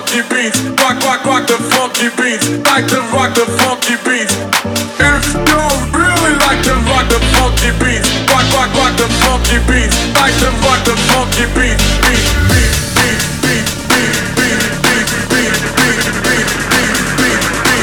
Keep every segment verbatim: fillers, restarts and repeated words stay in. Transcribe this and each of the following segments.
funky beats. Rock, rock, rock the funky beats. Like to rock the funky beats. If you really like to rock the funky beats, rock, rock, rock the funky beats. Like to rock the funky beats. Beat, beat, beat, beat, beat, beat, beat, beat, beat, beat, beat,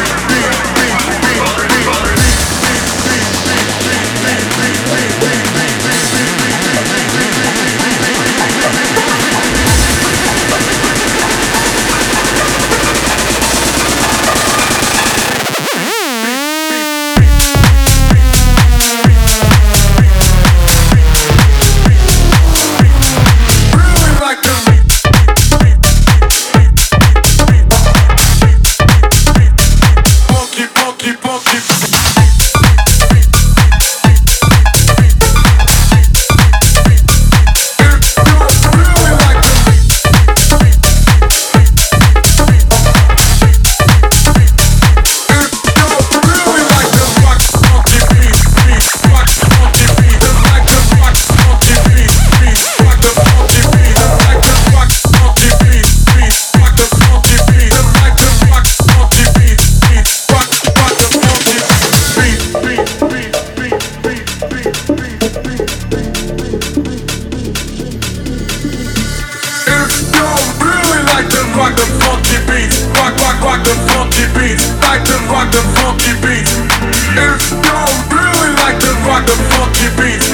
rock the funky beats. Rock, rock, rock the funky beats. Like to rock the funky beats. If you really like to rock the funky beats,